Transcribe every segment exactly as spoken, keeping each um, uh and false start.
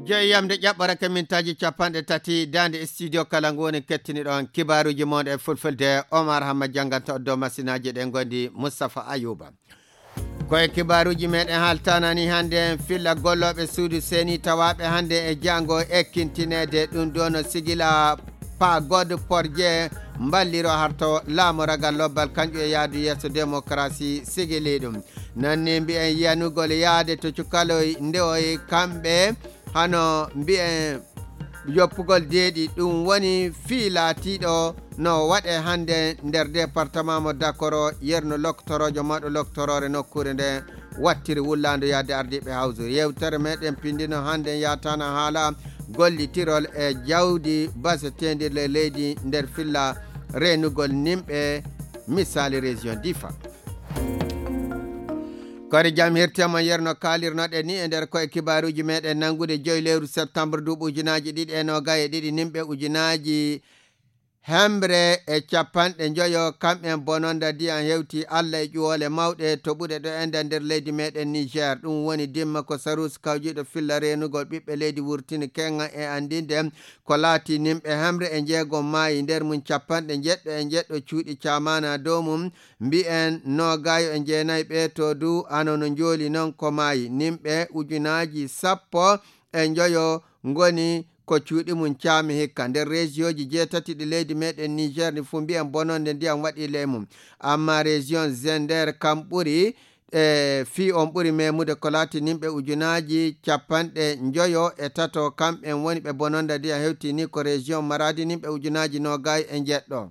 Jeeyamde ƴaɓɓara kamintaji capanɗe tati dande studio kala ngoni kettini ɗon kibaruji mon e fulfulde Omar Hamma janganta o dow masinaji ɗe gondi Moustapha Ayouba koye kibaruji meɗen haltanani hande filla golloɓe suudu seni tawaɓe hande e jango ekkintinede ɗum ɗon sigila pa god porje mballiro harto laamu ragal lobbal kanƴu e yaadu yesso démocratie sigili ɗum nanni mbiyen yanugol yaade to cukaloy ndewoy kamɓe hano mbiyen yoppugol deeɗi ɗum woni fiilatiɗo no waɗe hande nder département mo Dakoro yerno loktorojo maɗo loktorore nokkure nde wattiri wullando yaade ardiɓe hawsu yewtere meɗen pindino hande yatana haala gollitirol e jawdi basetendirle leydi nder filla renugol nimɓe misali région Difa kori jam hirtema yerno kalirnoɗe ni e nder koye kibaruji meɗen nangude joyi lewru septembre duuɓi ujunaji ɗiɗi e nogaye e ɗiɗi nimɓe ujunaji hembre e capanɗe joyo kamɓen bononda ndiyam hewti Allah e ƴuwole mawɗe to ɓuɗe ɗo enda nder leydi meɗen Niger ɗum woni dimma ko Sarus kawjiɗo filla renugol ɓiɓɓe leydi wurtini kenga e andinde ko laati nimɓe hembre e jeegom maayi nder mum capanɗe jeɗɗo e jeɗɗo cuuɗi camana dow mum mbi'en nogayo e jeenayyi ɓe to du anono jooli noon ko maayi nimɓe ujunaji sappo e joyo ngoni ko cuuɗi mum caami hikka nder région ji jeetati ɗi leydi meɗen Niger ni fu mbiyen bononde ndiyam waɗi ley mum amma région Zender kam ɓuri e fi on ɓuri memude ko laati nimɓe ujunaji capanɗe joyo e tato kamɓen woni ɓe bononda ndiyam hewti ni ko région Maradi nimɓe ujunaji nogayi e jeɗɗo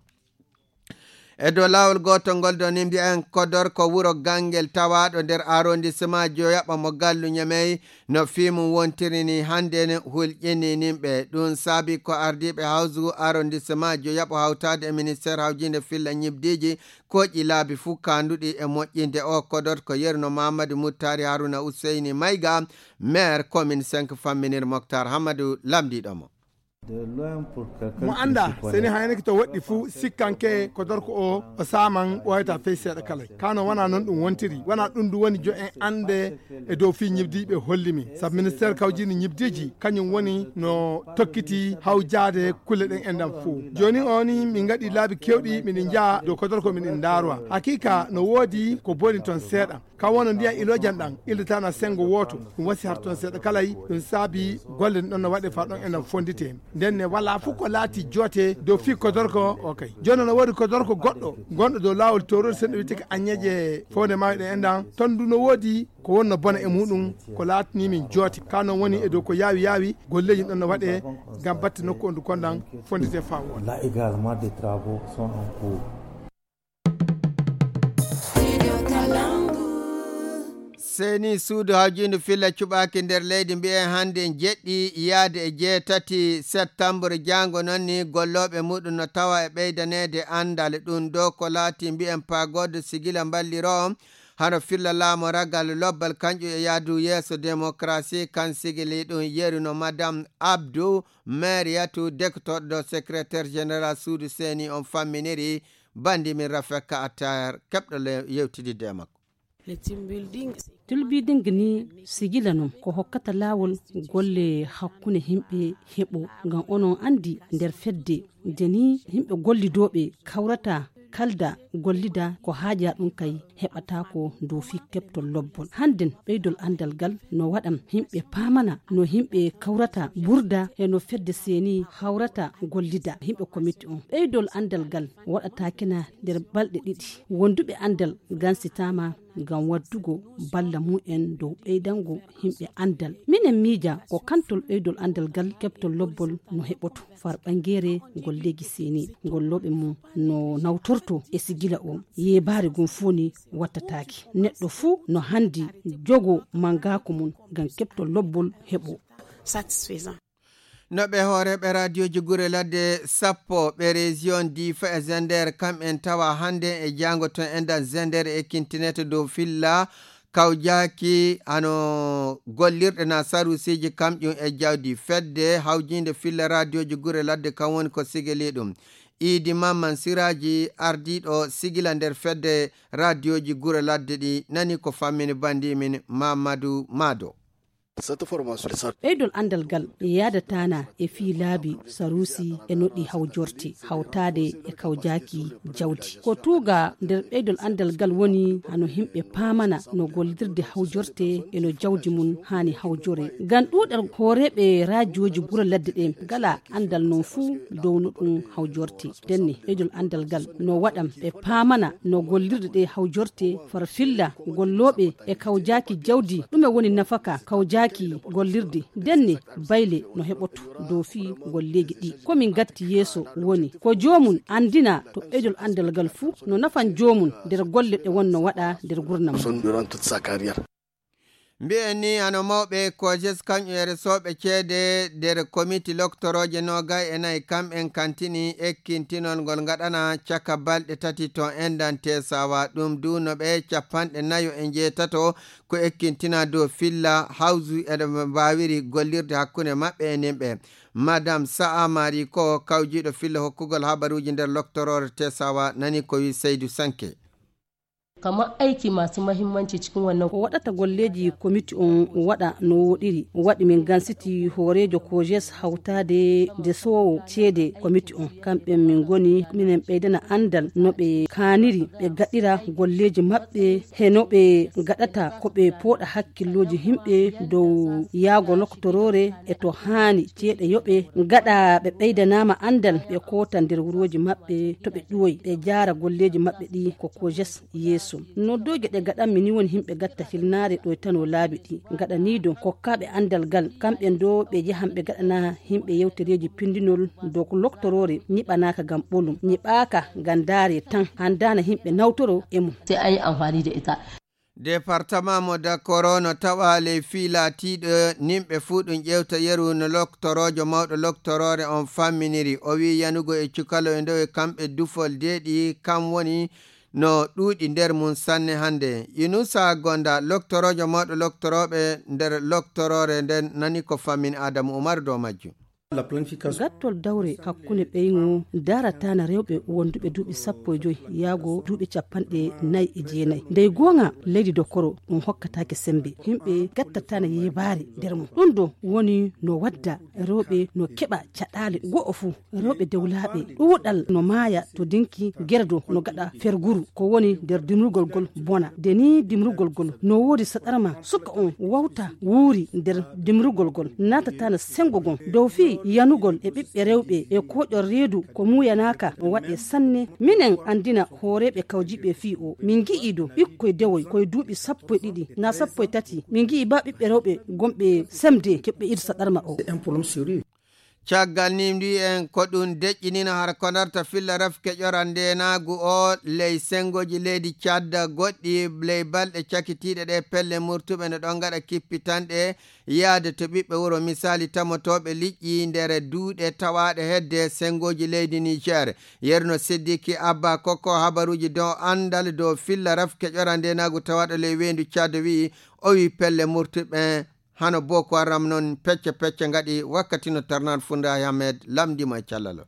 e dow lawol gotol ngol ɗo ni mbiyen Kodor ko wuro Gangel tawaɗo nder arrondissement Dioyaɓa mo gallu Ñamey no fimu wontirini hande ne hulƴini nimɓe ɗum saabi ko ardiɓe hawsu arrondissement Dioyaɓa hawtade e ministére hawjinde filla ñibdiji koƴƴi laabi fuu kanduɗi e moƴƴinde o Kodor ko yerno Mamadou Moutari Harouna Ouseyni Mayga maire commune cinq famminir Mokhtar Hamadou lamdiɗomo mo anda seni haynaki to woɗɗi fuu sikkanke ko dorko o o saman ɓoyata fey seeɗa kala kano wona noon ɗum wontiri wona ɗum du woni jo en ande e dow fi ñibdiɓe hollimi saabu ministére kawjini ñibdiji kañum woni no tokkiti hawjade kulle ɗen enɗam fou joni oni min gaɗi laabi kewɗi miɗen jaa dow ko dorko miɗen darowa hakika no woodi ko boni toon seeɗa kam wono ndiyan ilojan ɗan ildetana sengo woto ɗum wasi har toon seeɗa kalay ɗum saabi golle ɗon no waɗe fa ɗon enɗam fondite nden ne walla fof ko laati joote dow fi kodorko o kay joni no woodi kodorko goɗɗo gonɗo dow lawol torol senɗo wiyete ko Agneje fonde mawɗe enɗan toon du no woodi ko wonno bona e muɗum ko laatani min joote ka noon woni e dow ko yaawi yaawi golleji ɗon no waɗe gam batte nokku on du konɗan fondite fa won là également des travaux sont en cours. seni suudu hawjindu filla cuɓaki nder leydi mbiyen hande jeɗɗi yaade e jeetati septembre jango nonni golloɓe muɗum no tawa e ɓeydanede andal ɗum ɗo ko laati mbiyen pagode sigila balliro hano filla laamo ragal lobbal kanƴu e yaadu yesso démocratie kan sigili ɗum yerino madame Abdou Mariatou dektoɗo secrétaire général suudu seni on famminiri bandi min Rafeka Attar keɓɗo yewtidide makko tilbidin ni sigila non ko hokkata lawol golle hakkunde himɓe heɓo ngam onon andi nder fedde deni himɓe gollidoɓe kawrata kalda gollida ko haaja ɗum kay heɓata ko dow fi keɓtol lobbol hannden ɓeydol andal gal no waɗam himɓe pamana no himɓe kawrata burda e no fedde seni hawrata gollida himɓe comité on ɓeydol andal gal waɗata kena nder balɗe ɗiɗi wonduɓe andal gansitama ngam waddugo balla mu'en dow ɓeydango himɓe andal minen miija ko kantol ɓeydol andal gal keɓtol lobbol no heɓoto far ɓangere golleji seni golloɓe mum no nawtorto e sigila o yebare gon foni wattataki neɗɗo fuu no handi jogo mangako mum ngam keɓtol lobbol heɓo satisfaisant no ɓe hooreɓe radio ji gure ladde sappo ɓe région Difa e Zender kamɓen tawa hande e jango ton endan Zender e kintinete dow filla kawjaki ano gollirɗe na sarusiji kamƴum e jawdi fedde hawjinde filla radio ji gure ladde kam woni ko sigili ɗum Idi Mamman Siraji ardiɗo sigila nder fedde radio ji gure ladde ɗi nani ko fammini bandi min Mamadou Mado ɓeydol andal gal yada tana e fi laabi sarusi e noɗɗi hawjorte hawtade e kawjaki jawdi ko tuga nder ɓeydol andal gal woni hano himɓe pamana no gollidirde hawjorte e no jawdi mum hani hawjore gan ɗuɗal horeɓe radioji ɓura ladde ɗe gala andal non fuu dow no ɗum hawjorte denne ɓeydol andal gal no waɗam ɓe pamana no gollirde ɗe hawjorte far filla golloɓe e kawjaki jawdi ɗume woni nafaka kawjaki ki gollirde denne bayle no heɓoto dow fi golleji ɗi komin gatti yeeso woni ko jomum andina to ɓeydol andal gal fuu no nafan jomum nder golle ɗe wonno waɗa nder gurnam mbi'en ni ano mawɓe kojes kañƴu e resoɓe ceede nder comité loctoroje nogay e nayyi kamɓen kantini ekkintinol ngol gaɗana caka balɗe tati to endan tesawa ɗum dunoɓe capanɗe nayo e jeetato ko ekkintina dow filla hawsu eɗe mbawiri gollirde hakkunde maɓɓe e nimɓe madame sa'a mari ko kawjiɗo filla hokkugol habaruji nder loctorore tesawa nani ko wi Seydou Sanke kamar aiki masu mahimmanci cikin wannan ko waɗata golleji komiti on waɗa no woɗiri waɗi min gansiti horejo kojes hawtade de sowo ceede komiti on kamɓe min goni minen ɓeydana andal no ɓe kaniri ɓe gaɗira golleji maɓɓe he no ɓe gaɗata ko ɓe pooɗa hakkilloji himɓe dow yaago loctorore e to hani ceeɗe yoɓe gaɗa ɓe ɓeydanama andal ɓe kota nder wuroji maɓɓe to ɓe ɗuwoy ɓe jara golleji maɓɓe ɗi ko kojes yeeso noddoje ɗe gaɗanmi ni woni himɓe gatta hilnare ɗo tano laabi ɗi gaɗanido kokkaɓe andal gal kamɓen do ɓe jahan ɓe gaɗana himɓe yewtereji pindinol dow ko loctorore ñiɓanaka gam ɓolum ñiɓaka gam daare tan handana himɓe nawtoro e mum sai an yi amfani da ita département mo dakoro no tawa ley fiilatiɗo nimɓe fuu ɗum ƴewta yeru no loctorojo mawɗo loctorore on famminiri o wi yanugo e cukalo e ndow e kamɓe dufol deeɗi kam woni no ɗuuɗi nder mum sanne hannde Yunusa Gonda loctorojo mawɗo loctoroɓe nder loctorore nden nani ko fammin Adamu Umaru dow majjum gattol dawre hakkunde ɓeygo daratana rewɓe wonduɓe duuɓi sappo e joyi yaago duuɓi capanɗe nayyi e jeenayyi ndey gonga leydi dokkoro ɗum hokkatake sembe yimɓe gattatana yebari nder mum ɗum do woni no wadda rewɓe no keɓa caɗale go'o fuu rewɓe dewlaɓe ɗuuɗal no maaya to dinki guerdo no gaɗa ferguru ko woni nder dimrugol gol bona deni dimrugol gol no woodi saɗarma suka on wawta wuuri nder dimrugol gol natatana sengo gon dow fi yanugol e ɓiɓɓe rewɓe e koƴol reedu ko muyanaka o waɗe sanne minen andina horeɓe kawjiɓe fi o min gi'ido ɓikkoye dewoy koye duuɓi sappo e ɗiɗi na sappo e tati min gi'i ba ɓiɓɓe rewɓe gomɓe semde keɓɓe irsa ɗarma o caggal ni mbi en ko ɗum deƴƴinina har ko darta filla rafke ƴoran ndenagu o ley sengoji leydi cadda goɗɗi ley balɗe cakitiɗe ɗe pelle murtuɓe ne ɗon gaɗa kippitanɗe yaade to ɓiɓɓe wuro misali tamotoɓe liƴƴi nder duuɗe tawaɗe hedde sengoji leydi Niger yerno Sidiki Abba Koko habaruji dow andal dow filla rafke ƴoran ndenagu tawaɗo ley wendu cadda wi o wi pelle murtuɓe hano Boko Haram noon pecce pecce ngaɗi wakkati no tarnan Funda Ahmed lamdimo e callalo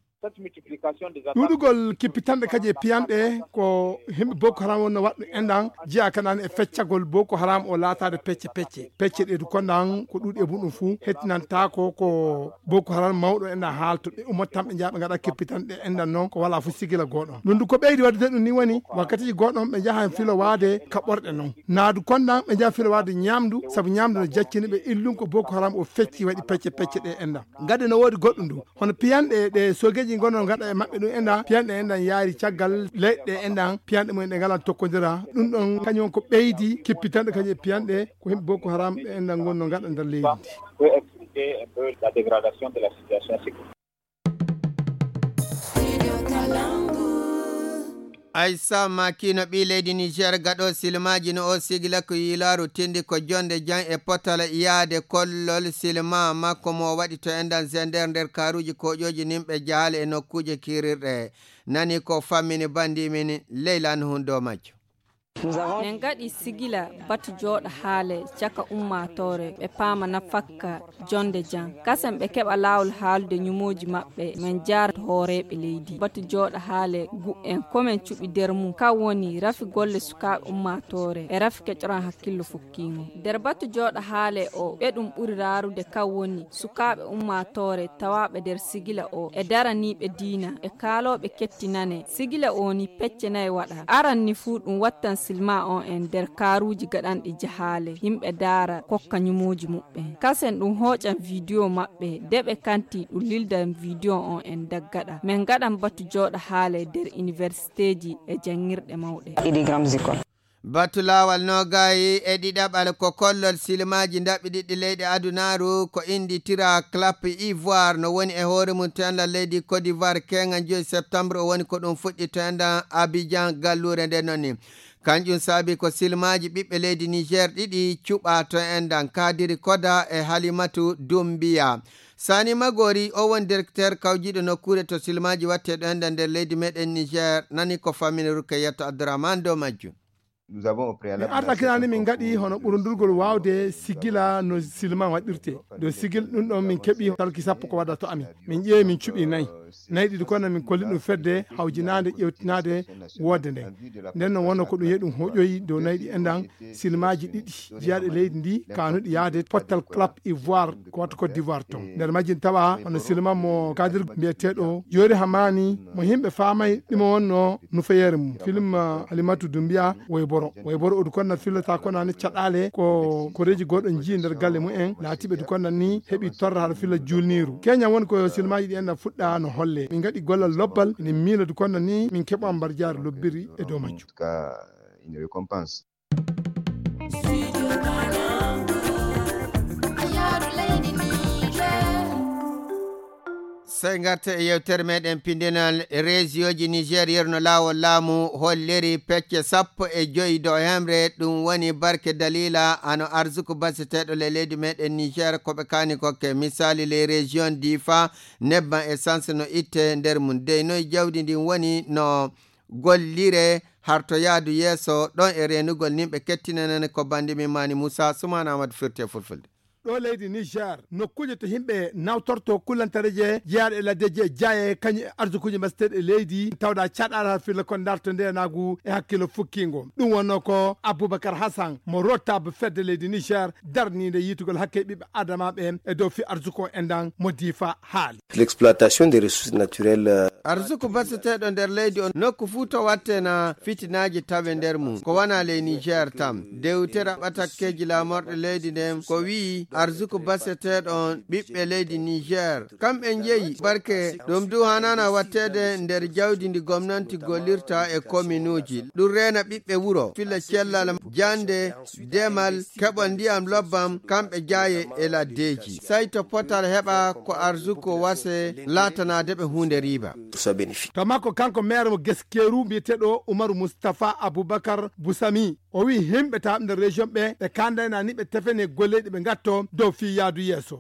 ɗuɗugol kippitanɗe kadi e piyanɗe ko himɓe Boko Haram wonno waɗɗu enɗan jiya kanan e feccagol Boko Haram o laatade pecce pecce pecce ɗe du konɗan ko ɗuuɗi e muɗum fuu hettinantako ko Boko Haram mawɗo enɗan haalto ɓe ummat tan ɓe jaaɓe gaɗa kippitanɗe enɗan noon ko wala fu sigila goɗon ɗum du ko ɓeydi wadde ɗum ni woni wakkatiji goɗon ɓe jaaha filo waade kaɓɓorɗe noon naadu konɗan ɓe jaaha filo waade ñamdu saabu ñamdu no jaccini ɓe illum ko Boko Haram o fecci waɗi pecce pecce ɗe enɗan gadde no woodi goɗɗum du hono piyanɗe ɗe sogeji gonno gaɗa e maɓɓe ɗum enɗan piyanɗe enɗan yaari caggal leɗɗe enɗan piyanɗe mumen ɗe ngalan tokkodira ɗum ɗon kañum ko ɓeydi kippitanɗe kañum e piyanɗe ko himɓe Boko Haram ɓe enɗan gonno gaɗa nder leydi Aissa Makino ɓi leydi Niger gaɗo silmaji no o sigila ko yilaru tindi ko jonde jan e potala yaade kollol silma makko mo waɗi to endan zender nder karuji koƴoji nimɓe jahale e nokkuje kirirɗe nani ko fammini bandi min Leylan hun do majjo min gaɗi sigila batu joɗo haale caka ummatore ɓe paama nafakka jonde jan kasen ɓe keɓa lawol haalde ñumoji maɓɓe min jarata hooreɓe leydi batu joɗo haale gu'en komin cuɓi nder mum ka woni rafi golle sukaɓe ummatore e rafi keƴoran hakkillo fukkingo nder batu joɗo haale o ɓe ɗum ɓuri rarude ka woni sukaɓe ummatore tawaɓe nder sigila o e daraniɓe diina e kaaloɓe kettinane sigila o ni pecce nayi waɗa aran ni fuu ɗum wattan silma on en nder karuji gaɗanɗi jahale yimɓe daara kokka ñumoji muɓɓe kasen ɗum hoƴan vidéo maɓɓe deɓe kanti ɗum lildan vidéo on en daggaɗa min gaɗan batu joɗo haale nder université ji e jangirɗe mawɗe batu lawal nogayi e ɗiɗaɓal ko kollol silmaji daɓɓi ɗiɗɗi leyɗe adunaru ko inditira clap ivoire no woni e hoore mum to enɗan leydi côte d'ivoire kenga joyi septembre o woni ko ɗum fuɗɗi to enɗan abidjan gallure nde nonni kanjum saabi ko silmaji ɓiɓɓe leydi niger ɗiɗi cuɓa to enɗan kadiri koda e halimatu dumbiya sani magori o woni directeur kawjiɗo nokkure to silmaji watte ɗo enɗan nder leydi meɗen niger nani ko famine rukayetto abdourahmane dow majjum. Nous avons au préalable min artakinani min gaɗi hono ɓurundurgol wawde sigila no silman waɗirte do sigil ɗum ɗon min keeɓi talki sappo ko waɗa to amin min ƴeewi min cuuɓi nayyi nayyi ɗiɗi kono min kolli ɗum fedde hawjinade ƴewtinade wodde nden nden noon wonno ko ɗum yeeyi ɗum hoƴoyi dow nayyi ɗi endan silmaji ɗiɗi jiyaɗe leydi ndi kanuɗi yaade pottal clap ivoire ko watta côte d'ivoire ton nder majjin tawa hono silman mo kadir mbiyeteɗo yori hamani mo yimɓe famay ɗimo wonno nufayere mum film halimatu dumbiya woy boro woy boro odu konna fillata konani caɗale ko koreji goɗɗo jii nder galle mumen laatiɓe du konna ni heeɓi torra haɗa filla julniru keña woni ko silmaji ɗi enna fuɗɗa no holle min gaɗi gollal lobbal ene miila du konna ni min keɓa mbar jaari lobbiri e dow majjum une récompense. sey garta e yewtere meɗen pindinal régioji niger yerno lawol laamu holleri pecce sappo e joyi dow hemre ɗum woni barke dalila ano arsuku baseteɗo le leydi meɗen niger koɓe kani kokke misali les région difa nebban essence no itte nder mum dey noyi jawdi ndin woni no gollire harto yaadu yeeso ɗon e renugol nimɓe kettinanene ko bandi min mani moussa soumana amadou firte fulfulde ɗo leydi niger nokkuje to yimɓe nawtorto kullantareje jeyaɗo e laddeji e jaye kañum e arsukuji mbasteɗe leydi tawɗa caɗaɗa ha filla kon darto ndenagu e hakkille fukkingo ɗum wonno ko aboubacar hassan mo rottaba fedde leydi niger darnide yitugol hakke ɓiɓɓe adamaɓe e dow fi arsuku endan mo difa haali l'exploitation des ressources naturelles arsuku baseteɗo nder leydi on nokku fuu to wattena fitinaji tawe nder mum ko wona ley niger tam dewtere ɓatakkeji lamorɗe leydi nden ko wi arsuku baseteɗon ɓiɓɓe leydi niger kamɓe jeeyi barke ɗum du hanana wattede nder jawdi ndi gomnanti gollirta e commune uji ɗum rena ɓiɓɓe wuro filla cellal jande demal keɓon ndiyam lobbam kamɓe jaye e laddeji say to potal heɓa ko arsuku wase latanadeɓe hunde riba to makko kanko maire mo geskeru mbiyeteɗo oumarou moustapha aboubacar bousami o wi himɓe taɓe nder région ɓe ɓe kandayna ni ɓe tefene golleɗe ɓe gatto dow fi yaadu yeeso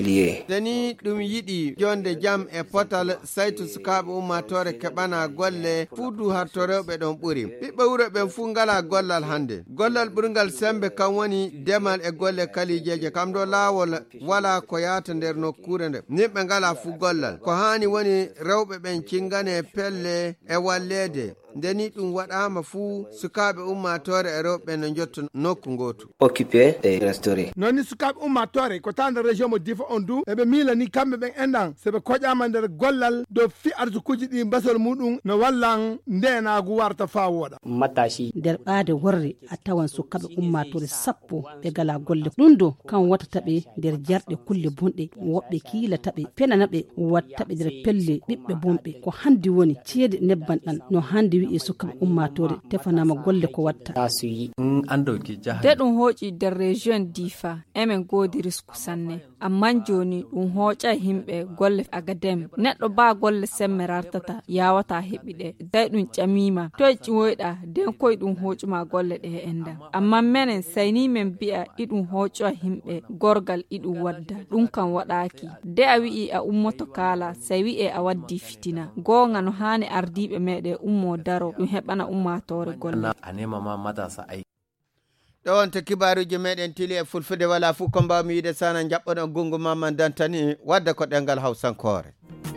tani ɗum yiɗi jonde jaam e potal saytu sukaɓe ummatore keɓana golle fuudu harto rewɓe ɗon ɓuuri ɓiɓɓe wuro ɓen fuu ngala gollal hande gollal ɓurgal sembe kam woni demal e golle kalijeje kam ɗo laawol wala ko yata nder nokkure nde nimɓe ngala fuu gollal ko hani woni rewɓe ɓen cingane pelle e wallede ndeni ɗum waɗama fuu sukaɓe ummatore e rewɓe no jotto nokku gotu occupé et restauré nonni sukaɓe ummatore ko tawde région mo difa on du eɓe miilani kamɓe ɓen enɗan soɓe koƴama nder gollal dow fi arsukuji ɗi basol muɗum no wallan ndenagu warta fa woɗa matashi nder ɓaade worre a tawan sukaɓe ummatore sappo ɓe gala golle ɗum do kan watataɓe nder jarɗe kulle bonɗe woɓɓe kiilataɓe penanaɓe wattaɓe nder pelle ɓiɓɓe bonɓe ko handi woni ceede nebban ɗan no handi e sukaɓe ummatore tefanama golle ko watta de ɗum hooƴi nder région difa emen goodi risku sanne amman joni ɗum hoƴa himɓe golle agadem neɗɗo ba golle semmerartata yawata heɓiɗe day ɗum ƴamima toye ƴiwoyɗa den koye ɗum hoƴuma golle ɗe enda amma menen sayni men mbi'a iɗum hoƴa himɓe gorgal iɗum wadda ɗum kan waɗaki de a wi'i a ummoto kala say wi'e a waddi fitina gonga no hani ardiɓe meɗe ummo daro ɗum heɓana ummatore golle anema ma matasa ay ɗo on to kibaruji meɗen tili e fulfude wala fu ko mbawmi wiide sana jaɓɓoɗo gungu mamman dantani wadda ko ɗengal hawsankore.